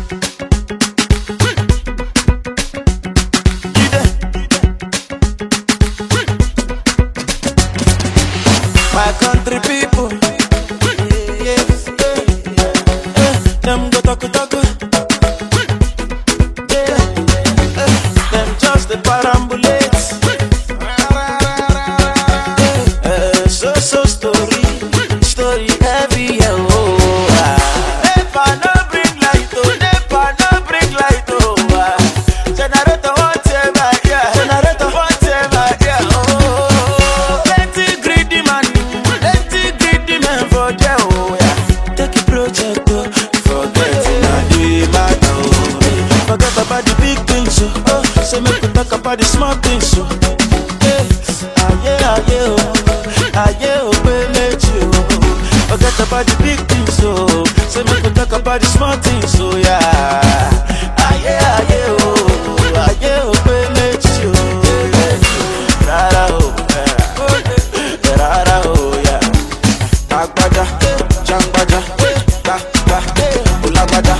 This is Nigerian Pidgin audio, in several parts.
My country people, yes, them go talk, them just the parambulate, so story heavy, Nepa no bring light, Nepa no bring light, generator whatever, yeah, generator whatever, yeah, plenty greedy man for there, yeah. Take a project, forget it, forget about the big things, say make we talk about the small things, forget about the big things, say make we talk about the small things, yeah. Agbada, jangbaja, ulagbada,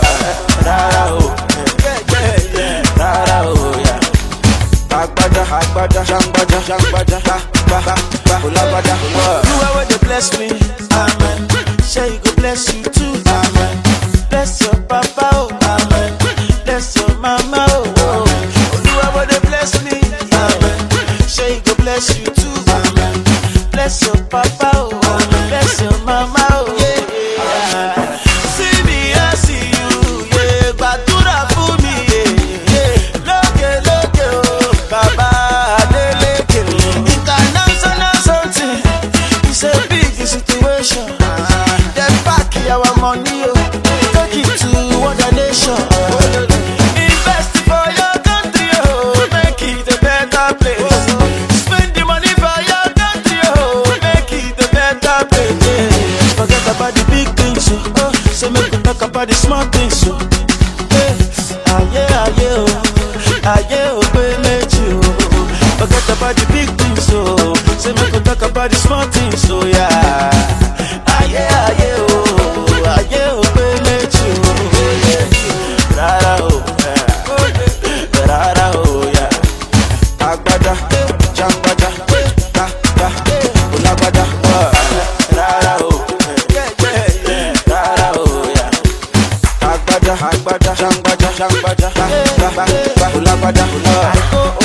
agbada, jangbaja, ulagbada. Whoever they bless me, amen. Say you go bless you too, amen. Bless your papa, oh, amen. Bless your mama, oh. Whoever they bless me, amen. Say you go bless you too, amen. Bless your papa, oh. Bless your mama, oh yeah. See me, I see you, yeah. Badura for me, yeah. Loke, oh, Baba, Adeleke. International something, it's a big situation. They pack our money, oh, take it to other nation. Invest for your country, oh, make it a better place. Spend the money for your country, oh, make it a better place. Forget about the big things, say make we talk about the small things, forget about the big things, say make we talk about the small things, yeah. Agbada, jangbaja, ulagbada, agbada, jangbaja, ulagbada.